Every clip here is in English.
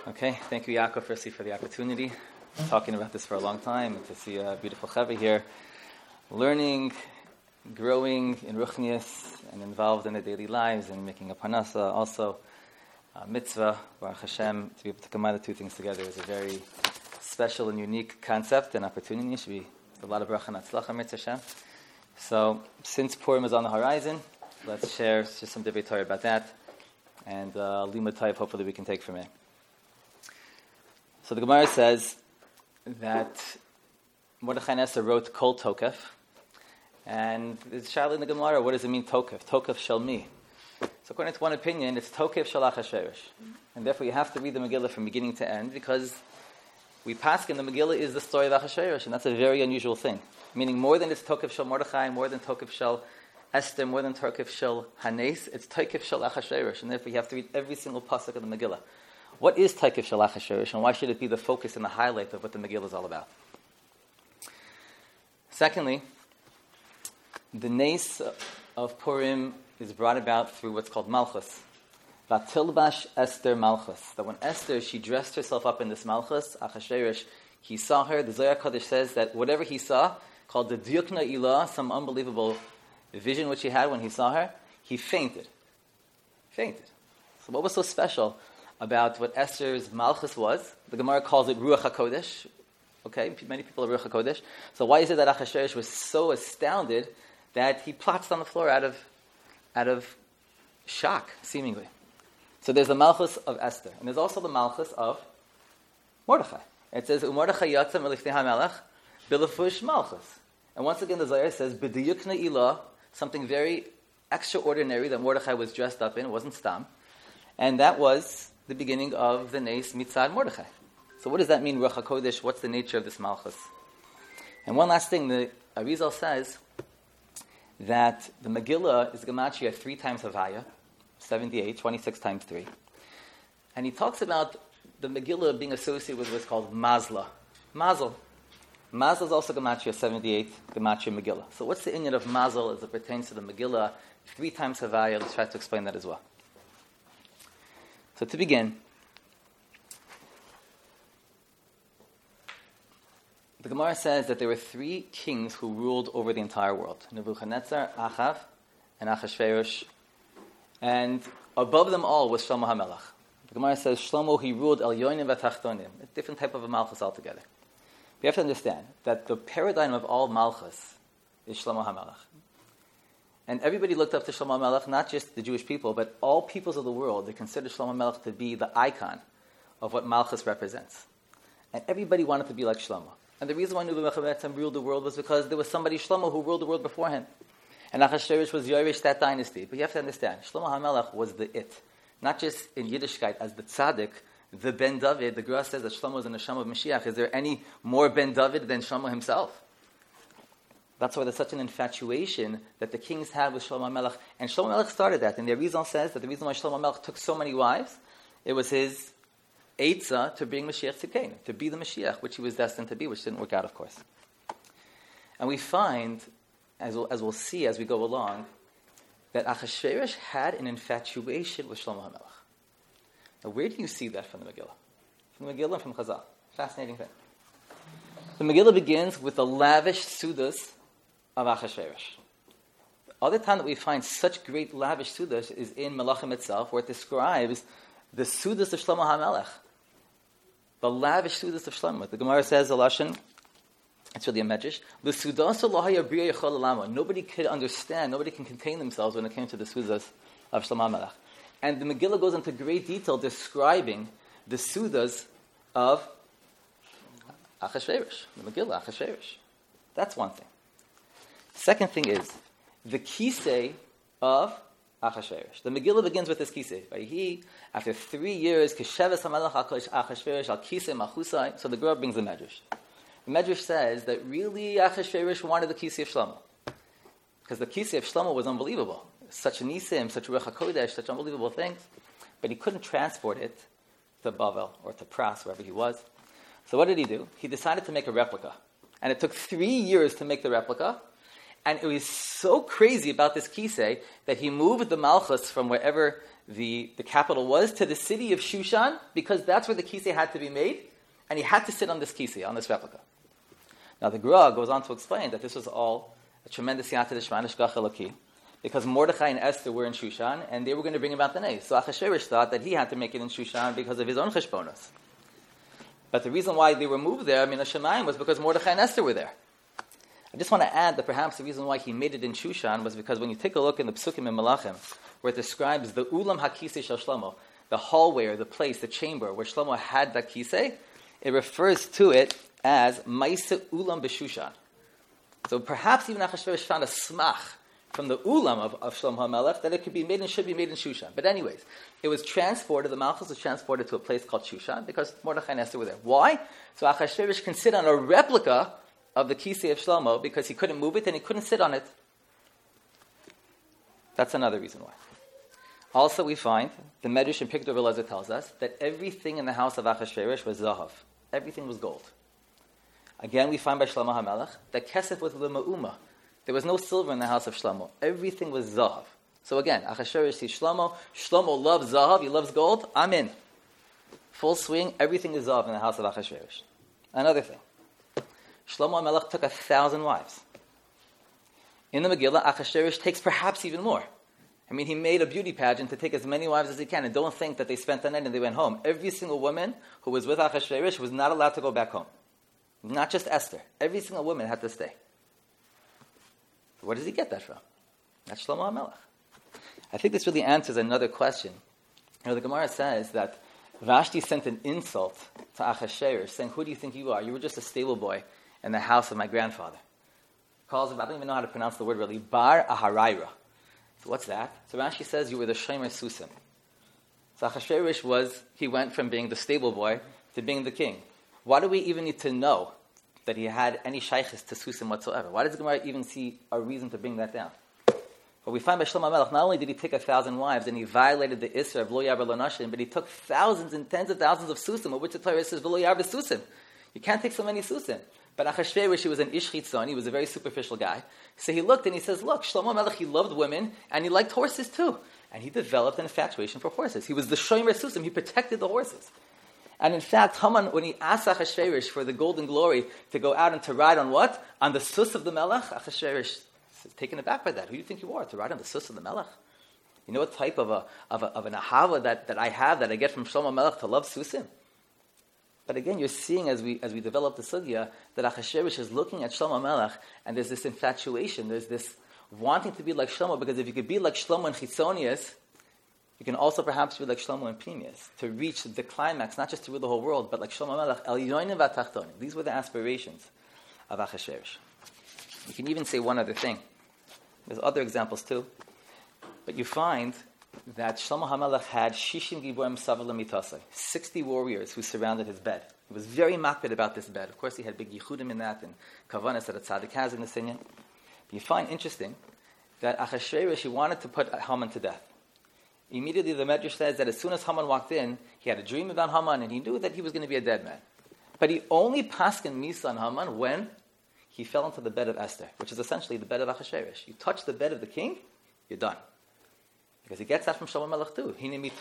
Okay, thank you, Yaakov, firstly, for the opportunity. Talking about this for a long time, and to see a beautiful Chevy here, learning, growing in Ruchnius, and involved in their daily lives, and making a parnasa, also mitzvah, Baruch Hashem, to be able to combine the two things together is a very special and unique concept and opportunity. It should be a lot of bracha and atzlacha, mitzvah Hashem. So, since Purim is on the horizon, let's share just some divrei Torah about that, and limud tov, hopefully we can take from it. So the Gemara says that Mordechai and Esther wrote Kol Tokef, and it's shayla in the Gemara, what does it mean Tokef? Tokef shel mi. So according to one opinion, it's Tokef shel Achashverosh. And therefore you have to read the Megillah from beginning to end, because we paskin the Megillah is the story of Achashverosh, and that's a very unusual thing. Meaning more than it's Tokef shel Mordechai, more than Tokef shel Esther, more than Tokef shel Hanes, it's Tokef shel Achashverosh, and therefore you have to read every single pasuk of the Megillah. What is Tokef shel Achashverosh, and why should it be the focus and the highlight of what the Megillah is all about? Secondly, the nace of Purim is brought about through what's called Malchus. Vatilbash Esther Malchus. That when Esther, she dressed herself up in this Malchus, Achashverosh, he saw her. The Zohar Kodesh says that whatever he saw, called the Diukna Ilah, some unbelievable vision which he had when he saw her, he fainted. So what was so special about what Esther's Malchus was? The Gemara calls it Ruach HaKodesh. Okay, many people are Ruach HaKodesh. So why is it that Achashverosh was so astounded that he plots on the floor out of shock, seemingly? So there's the Malchus of Esther, and there's also the Malchus of Mordechai. It says, Mordechai yatzam elifnei hamelech bilefush Malchus. And once again the Zohar says, b'diyukna ilah, something very extraordinary that Mordechai was dressed up in. It wasn't stam. And that was the beginning of the Nes Mitzad Mordechai. So what does that mean, Ruach HaKodesh? What's the nature of this Malchus? And one last thing, the Arizal says that the Megillah is Gematria 3 times Havaya, 78, 26 times 3. And he talks about the Megillah being associated with what's called Mazla. Mazel. Mazel is also Gematria 78, Gematria Megillah. So what's the inyan of Mazel as it pertains to the Megillah? 3 times Havaya, let's try to explain that as well. So to begin, the Gemara says that there were 3 kings who ruled over the entire world. Nebuchadnezzar, Achav, and Achashverosh. And above them all was Shlomo HaMelech. The Gemara says Shlomo, he ruled Elyonim v'Tachtonim, a different type of a Malchus altogether. We have to understand that the paradigm of all Malchus is Shlomo HaMelech. And everybody looked up to Shlomo HaMelech, not just the Jewish people, but all peoples of the world. They considered Shlomo HaMelech to be the icon of what Malchus represents. And everybody wanted to be like Shlomo. And the reason why Nebuchadnezzar ruled the world was because there was somebody, Shlomo, who ruled the world before him. And Achashverosh was Yoresh, that dynasty. But you have to understand, Shlomo HaMelech was the it. Not just in Yiddishkeit as the tzaddik, the Ben David. The Gemara says that Shlomo is the neshama of Mashiach. Is there any more Ben David than Shlomo himself? That's why there's such an infatuation that the kings had with Shlomo HaMelech. And Shlomo HaMelech started that. And the Arizal says that the reason why Shlomo HaMelech took so many wives, it was his eitzah to bring Mashiach to Canaan, to be the Mashiach, which he was destined to be, which didn't work out, of course. And we find, as we'll see as we go along, that Achashverosh had an infatuation with Shlomo HaMelech. Now, where do you see that from the Megillah? From the Megillah and from Chazal. Fascinating thing. The Megillah begins with the lavish sudas of Achashverosh. The other time that we find such great lavish sudas is in Melachim itself, where it describes the sudas of Shlomo HaMelech. The lavish sudas of Shlomo. The Gemara says, Alashan, it's really a medrash, the sudas of Lahaya Yechol Alama. Nobody could understand, nobody can contain themselves when it came to the sudas of Shlomo HaMelech. And the Megillah goes into great detail describing the sudas of Achashverosh. The Megillah, Achashverosh. That's one thing. Second thing is the kisei of Achashverosh. The Megillah begins with this kisei. He, after 3 years, Kesheves HaMelech Achashverosh al kisei machusai. So the Gemara brings the medrash. The medrash says that really Achashverosh wanted the kisei of Shlomo, because the kisei of Shlomo was unbelievable. Such nisim, such Ruach HaKodesh, such unbelievable things, but he couldn't transport it to Bavel or to Pras, wherever he was. So what did he do? He decided to make a replica, and it took 3 years to make the replica. And it was so crazy about this kisei that he moved the Malchus from wherever the capital was, to the city of Shushan, because that's where the kisei had to be made, and he had to sit on this kisei, on this replica. Now the Gra goes on to explain that this was all a tremendous yata d'shma nishgach eloki, because Mordechai and Esther were in Shushan, and they were going to bring about the nes. So Achashverosh thought that he had to make it in Shushan because of his own cheshbonos. But the reason why they were moved there, Min HaShamayim, was because Mordechai and Esther were there. I just want to add that perhaps the reason why he made it in Shushan was because when you take a look in the Psukim in Malachim, where it describes the Ulam HaKisei Shel Shlomo, the hallway or the place, the chamber where Shlomo had that kisei, it refers to it as Maisa Ulam B'Shushan. So perhaps even Achashverosh found a smach from the Ulam of Shlomo HaMelech that it could be made and should be made in Shushan. But anyways, it was transported, the Malchus was transported to a place called Shushan because Mordechai and Esther were there. Why? So Achashverosh can sit on a replica of the kisei of Shlomo because he couldn't move it and he couldn't sit on it. That's another reason why. Also, we find the Medrash in Pikdei Elazar tells us that everything in the house of Achashverosh was zahav. Everything was gold. Again, we find by Shlomo HaMelech that kesef was l'ma'uma. There was no silver in the house of Shlomo. Everything was zahav. So again, Achashverosh sees Shlomo. Shlomo loves zahav. He loves gold. I'm in. Full swing. Everything is zahav in the house of Achashverosh. Another thing. Shlomo HaMelech took 1,000 wives. In the Megillah, Achashverosh takes perhaps even more. I mean, he made a beauty pageant to take as many wives as he can, and don't think that they spent the night and they went home. Every single woman who was with Achashverosh was not allowed to go back home. Not just Esther. Every single woman had to stay. Where does he get that from? That's Shlomo HaMelech. I think this really answers another question. The Gemara says that Vashti sent an insult to Achashverosh, saying, "Who do you think you are? You were just a stable boy in the house of my grandfather." Calls him, I don't even know how to pronounce the word really, Bar Aharaira. So what's that? So Rashi says you were the Shomer Susim. So Achashverosh he went from being the stable boy to being the king. Why do we even need to know that he had any shaykhis to Susim whatsoever? Why does the Gemara even see a reason to bring that down? But we find by Shlomo HaMelech, not only did he take 1,000 wives and he violated the Isra of Lo Yaver Lo Nashim, but he took thousands and tens of thousands of Susim, of which the Torah says V'lo Yaver Susim. You can't take so many Susim. But Achashverosh, he was an Ish Chitzon, he was a very superficial guy. So he looked and he says, look, Shlomo HaMelech, he loved women and he liked horses too. And he developed an infatuation for horses. He was the Shomer Susim, he protected the horses. And in fact, Haman, when he asked Achashverosh for the golden glory to go out and to ride on what? On the sus of the Melech, Achashverosh is taken aback by that. Who do you think you are, to ride on the sus of the Melech? You know what type of an ahava that I have, that I get from Shlomo HaMelech to love Susim? But again, you're seeing as we develop the sugya that Achashverosh is looking at Shlomo HaMelech, and there's this infatuation, there's this wanting to be like Shlomo, because if you could be like Shlomo in Chitzonius, you can also perhaps be like Shlomo in Pnimius, to reach the climax, not just to rule the whole world, but like Shlomo HaMelech, El Yonim V'Tachtonim. These were the aspirations of Achashverosh. You can even say one other thing. There's other examples too. But you find that Shlomo HaMelech had Shishim Giborim Savar L'Mitasei, 60 warriors who surrounded his bed. He was very makbid about this bed. Of course, he had big yichudim in that, and kavanas that a tzaddik has in the sinyan. But you find interesting that Achashverosh, he wanted to put Haman to death. Immediately, the Medrash says that as soon as Haman walked in, he had a dream about Haman, and he knew that he was going to be a dead man. But he only paskin misa on Haman when he fell into the bed of Esther, which is essentially the bed of Achashverosh. You touch the bed of the king, you're done. Because he gets that from Shlomo HaMelech too.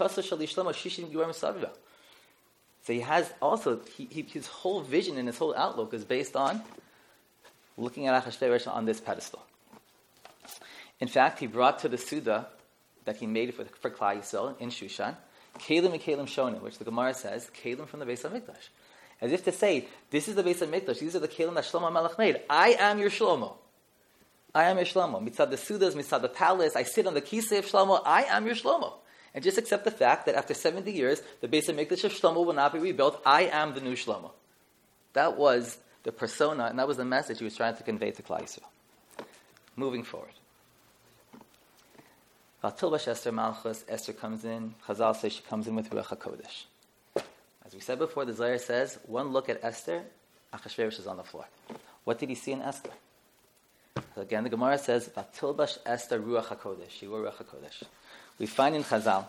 So he has also, his whole vision and his whole outlook is based on looking at Achashverosh on this pedestal. In fact, he brought to the Suda that he made for Klal Yisrael in Shushan, Kelim and Kelim Shonim, which the Gemara says, Kelim from the Beis HaMikdash. As if to say, this is the Beis HaMikdash, these are the Kelim that Shlomo HaMelech made. I am your Shlomo. I am your Shlomo. Mitzad the Sudas, mitzad the palace, I sit on the kisei of Shlomo, I am your Shlomo. And just accept the fact that after 70 years, the Beis HaMikdash of Shlomo will not be rebuilt. I am the new Shlomo. That was the persona, and that was the message he was trying to convey to Klal Yisrael. Moving forward. Vatilbash Esther Malchus, Esther comes in, Chazal says she comes in with Ruach HaKodesh. As we said before, the Zohar says, one look at Esther, Achashverosh is on the floor. What did he see in Esther? So again, the Gemara says, Vatilbash Esther Ruach HaKodesh. She wore Ruach HaKodesh. We find in Chazal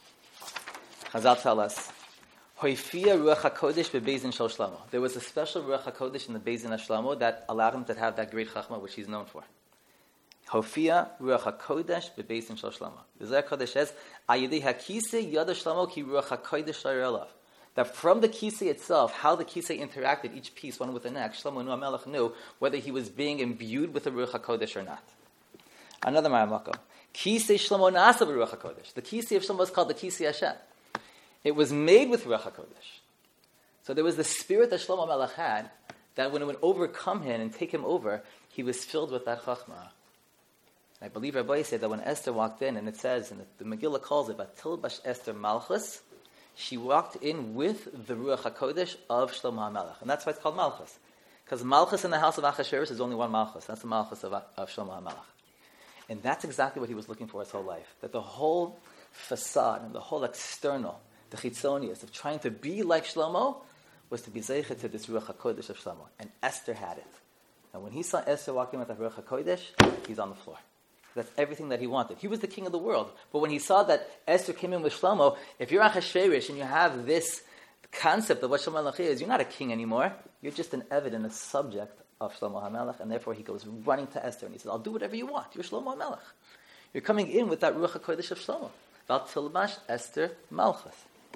tell us, Hoifia Ruach HaKodesh beBeizin Shel Shlomo. There was a special Ruach HaKodesh in the Beizin of Shlomo that allowed him to have that great chachma which he's known for. Hofia Ruach HaKodesh beBeisin Shel Shlomo. The Zohar Kodesh says, Ayidei HaKisei Yada Shlomo Ki Ruach HaKodesh Shayr. That from the kisei itself, how the kisei interacted, each piece, one with the next, Shlomo HaMelech knew whether he was being imbued with the Ruach HaKodesh or not. Another Maramako. Kisei Shlomo Nasa Ruach HaKodesh. The kisei of Shlomo is called the kisei Hashem. It was made with Ruach HaKodesh. So there was the spirit that Shlomo HaMelech had, that when it would overcome him and take him over, he was filled with that chachma. I believe Rabbi said that when Esther walked in, and it says, and the Megillah calls it, Batilbash Esther Malchus, she walked in with the Ruach HaKodesh of Shlomo HaMelech. And that's why it's called Malchus. Because Malchus in the house of Achashverosh is only one Malchus. That's the Malchus of Shlomo HaMelech. And that's exactly what he was looking for his whole life. That the whole facade and the whole external, the chitzonius of trying to be like Shlomo, was to be zeicha to this Ruach HaKodesh of Shlomo. And Esther had it. And when he saw Esther walking with the Ruach HaKodesh, he's on the floor. That's everything that he wanted. He was the king of the world. But when he saw that Esther came in with Shlomo, if you're Achashverosh and you have this concept of what Shlomo HaMelech is, you're not a king anymore. You're just an Eved and a subject of Shlomo HaMelech. And therefore he goes running to Esther and he says, I'll do whatever you want. You're Shlomo HaMelech. You're coming in with that Ruach HaKodesh of Shlomo. Val Tilbash Esther Malchus.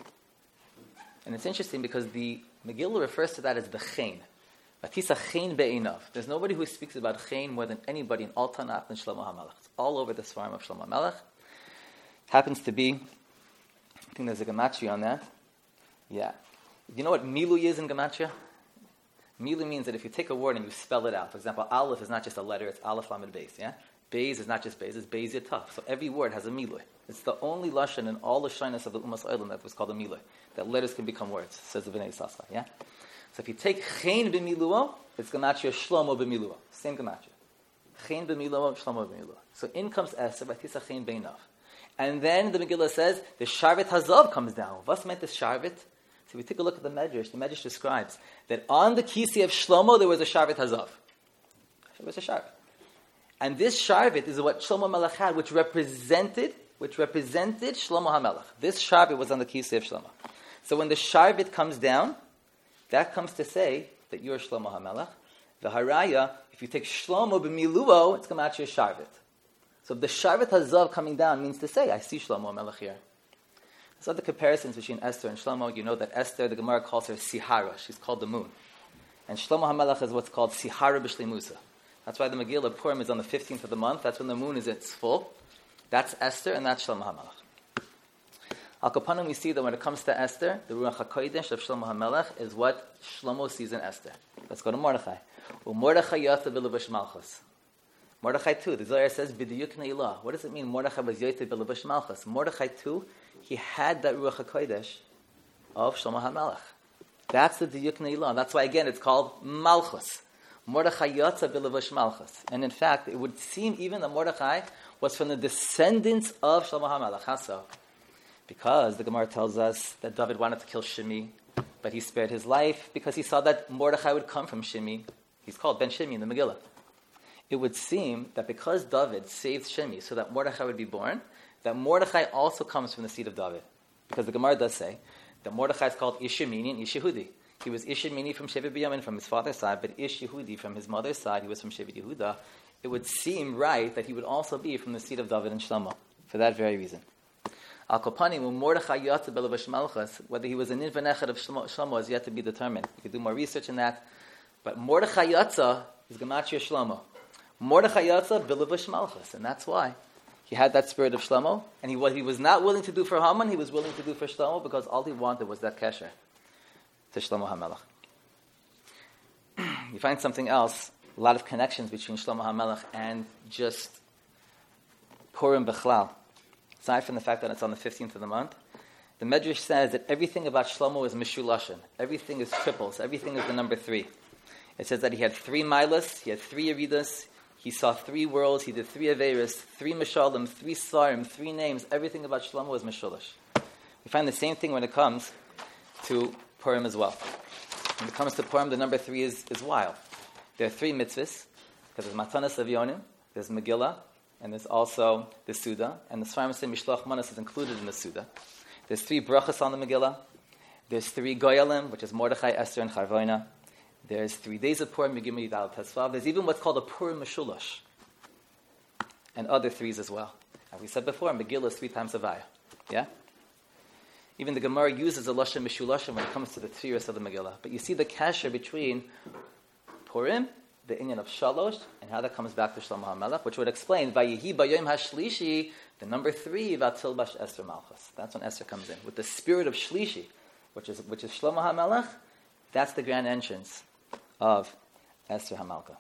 And it's interesting because the Megillah refers to that as the Chen. Batisa Chen be'inav. There's nobody who speaks about Chen more than anybody in all Tanakh than Shlomo HaMelech. It's all over the Sfarim of Shlomo HaMelech. Happens to be, I think there's a Gematria on that. Yeah. Do you know what Milu is in Gematria? Milu means that if you take a word and you spell it out, for example, Aleph is not just a letter, it's Aleph Lamed Beis, yeah? Beis is not just Beis, it's Beis Yataf. So every word has a Milu. It's the only Lashon in all the shyness of the Umas Olam that was called a Milu. That letters can become words, says the Bnei Yissaschar, yeah? So if you take Chen b'miluo, it's Gematria Shlomo b'miluo. Same Gematria. Chen b'miluo, Shlomo b'miluo. So in comes Esther, Batisa Chen beinav. And then the Megillah says, the Sharvet Hazav comes down. What's meant this Sharvet? So if we take a look at the Medrash describes that on the kisei of Shlomo there was a Sharvet Hazav. There was a Sharvet. And this Sharvet is what Shlomo HaMelech had, which represented Shlomo HaMelech. This Sharvet was on the kisei of Shlomo. So when the Sharvet comes down, that comes to say that you're Shlomo HaMelech. The Haraya, if you take Shlomo b'miluo, it's Gematria Sharvet. So the Sharvet Hazav coming down means to say, I see Shlomo HaMelech here. There's other comparisons between Esther and Shlomo. You know that Esther, the Gemara calls her Sihara. She's called the moon. And Shlomo HaMelech is what's called Sihara b'Shleimusa. That's why the Megillah Purim is on the 15th of the month. That's when the moon is at its full. That's Esther and that's Shlomo HaMelech. Al Kapanim, we see that when it comes to Esther, the Ruach HaKodesh of Shlomo HaMelech is what Shlomo sees in Esther. Let's go to Mordechai. Mordechai yata b'levush malchus. Mordechai too, the Zohar says, b'diyuk ne'ilah. What does it mean, Mordechai was yata b'levush malchus? Mordechai too, he had that Ruach HaKodesh of Shlomo HaMelech. That's the diyuk ne'ilah. That's why, again, it's called malchus. Mordechai yata b'levush malchus. And in fact, it would seem even that Mordechai was from the descendants of Shlomo HaMelech. How so? Because the Gemara tells us that David wanted to kill Shimi, but he spared his life because he saw that Mordechai would come from Shimi. He's called Ben Shimi in the Megillah. It would seem that because David saved Shimi so that Mordechai would be born, that Mordechai also comes from the seed of David. Because the Gemara does say that Mordechai is called Ish Yemini and Ish Yehudi. He was Ish Yemini from Shevet Binyamin from his father's side, but Ish Yehudi from his mother's side, he was from Shevet Yehuda. It would seem right that he would also be from the seed of David and Shlomo, for that very reason. Al Kopani, when Mordechai yata b'levush malchus, whether he was an invanechad of Shlomo is yet to be determined. You could do more research in that. But Mordechai yatza is Gematria Shlomo. Mordechai yatza b'levush malchus, and that's why he had that spirit of Shlomo. And what he was not willing to do for Haman, he was willing to do for Shlomo because all he wanted was that kesher to Shlomo HaMelech. You find something else, a lot of connections between Shlomo HaMelech and just Purim Bechlal. Aside from the fact that it's on the 15th of the month, the Medrash says that everything about Shlomo is Mishulashin. Everything is triples. Everything is the number 3. It says that he had 3 milas, he had 3 Yeridas, he saw 3 worlds, he did 3 Averis, 3 Mishalim, 3 Sarim, 3 names. Everything about Shlomo is Mishulash. We find the same thing when it comes to Purim as well. When it comes to Purim, the number 3 is wild. There are 3 mitzvahs, because there's Matanas Avyonim, there's Megillah, and there's also the Suda, and the Sfarim say Mishloach Manas is included in the Suda. There's 3 brachas on the Megillah. There's 3 Goyalim, which is Mordechai, Esther, and Charvoina. There's 3 days of Purim, Yigim Yidal Tesvav. There's even what's called a Purim Mishulash. and other threes as well. As we said before, Megillah is 3 times Havaya. Yeah? Even the Gemara uses a Lashon Mishulashim when it comes to the tefillas of the Megillah. But you see the kasher between Purim, the inyan of Shalosh, and how that comes back to Shlomo HaMelech, which would explain Vayehi Bayom HaShlishi, the number 3, Vatilbash Esther Malchus. That's when Esther comes in. With the spirit of Shlishi, which is Shlomo HaMelech, that's the grand entrance of Esther HaMalka.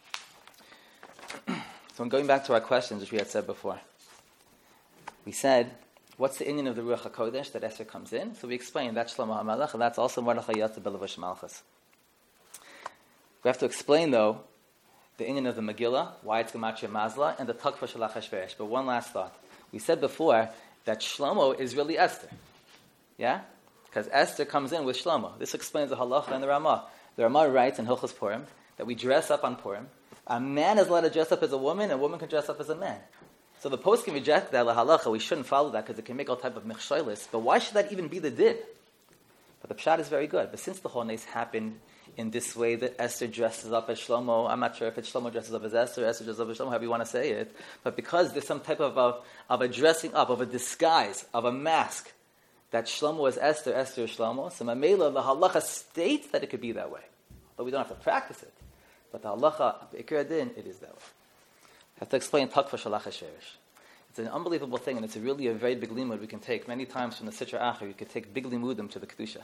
So I'm going back to our questions, which we had said before. We said, what's the inyan of the Ruach HaKodesh that Esther comes in? So we explained that's Shlomo HaMelech, and that's also Mordechai Yatza Belavush Malchus. We have to explain, though, the inyan of the Megillah, why it's Gematria Mazla, and the Takva Shel Achashverosh. But one last thought. We said before that Shlomo is really Esther. Yeah? Because Esther comes in with Shlomo. This explains the halacha and the Ramah. The Ramah writes in Hilchos Purim that we dress up on Purim. A man is allowed to dress up as a woman, and a woman can dress up as a man. So the post can reject that halacha. We shouldn't follow that because it can make all type of mechsholis. But why should that even be the din? But the pshat is very good. But since the whole nes happened in this way that Esther dresses up as Shlomo, I'm not sure if it's Shlomo dresses up as Esther dresses up as Shlomo, however you want to say it, but because there's some type of a dressing up, of a disguise, of a mask, that Shlomo is Esther, Esther is Shlomo, so Mamela, the halacha states that it could be that way. But we don't have to practice it. But the halacha, Ikar Din, it is that way. I have to explain Takva Shel Achashverosh. It's an unbelievable thing, and it's really a very big limud we can take. Many times from the Sitra Achar, you can take big limudim to the Kedusha.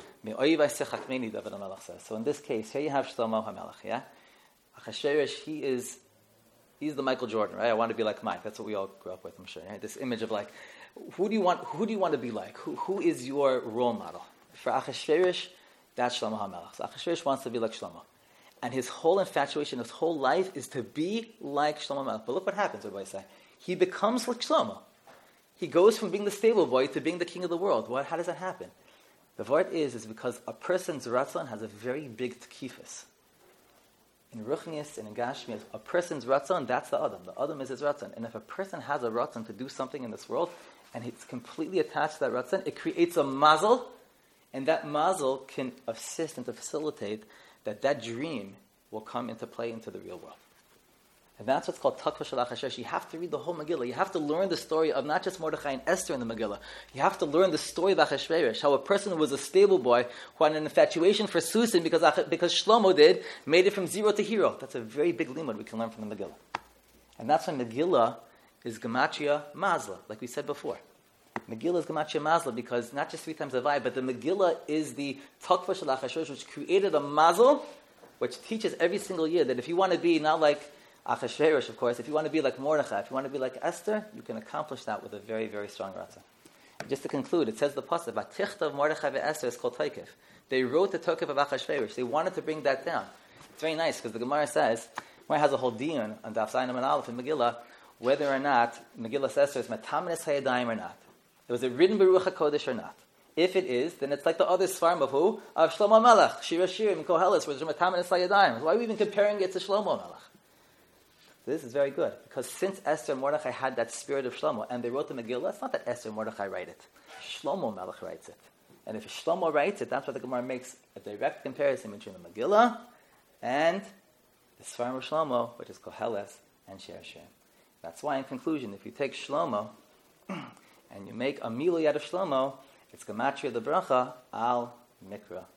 So in this case, here you have Shlomo HaMelech, yeah? Achashverosh, he's the Michael Jordan, right? I want to be like Mike. That's what we all grew up with, I'm sure. Right? This image of like, who do you want to be like? Who is your role model? For Achashverosh, that's Shlomo HaMelech. So Achashverosh wants to be like Shlomo. And his whole infatuation, his whole life is to be like Shlomo HaMelech. But look what happens, what do I say? He becomes like Shlomo. He goes from being the stable boy to being the king of the world. How does that happen? The word is because a person's ratzon has a very big tkifus. In Ruchnius and in Gashmias, a person's ratzon, that's the Adam. The Adam is his ratzon. And if a person has a ratzon to do something in this world, and it's completely attached to that ratzon, it creates a mazel, and that mazel can assist and to facilitate that dream will come into play into the real world. And that's what's called Takva Shel Achashverosh. You have to read the whole Megillah. You have to learn the story of not just Mordechai and Esther in the Megillah. You have to learn the story of Achashverosh, how a person was a stable boy who had an infatuation for Susan because Shlomo made it from zero to hero. That's a very big limud we can learn from the Megillah. And that's why Megillah is Gematria Mazla, like we said before. Megillah is Gematria Mazla because not just 3 times Havai, but the Megillah is the Takva Shel Achashverosh, which created a mazel, which teaches every single year that if you want to be not like Achashverosh, of course, if you want to be like Mordechai, if you want to be like Esther, you can accomplish that with a very, very strong ratzah. Just to conclude, it says the pasuk, "Vatichta of Mordechai ve'Esther is called Taikev." They wrote the Taikev of Achashverosh. They wanted to bring that down. It's very nice because the Gemara says, Gemara has a whole dion on Daf Zayin and Aleph in Megillah, whether or not Megillah says is Matamenes Hayadayim or not. Was it written by Ruach HaKodesh or not? If it is, then it's like the other Svarim of who? Of Shlomo Melech, Shira Shirim, Koheles, where there's Matamenes Hayadayim. Why are we even comparing it to Shlomo Melech? This is very good, because since Esther and Mordechai had that spirit of Shlomo, and they wrote the Megillah, it's not that Esther and Mordechai write it. Shlomo Melech writes it. And if Shlomo writes it, that's why the Gemara makes a direct comparison between the Megillah and the Sfarim of Shlomo, which is Koheles and Shir Hashem. That's why, in conclusion, if you take Shlomo and you make a Milui out of Shlomo, it's Gematria the Bracha al Mikra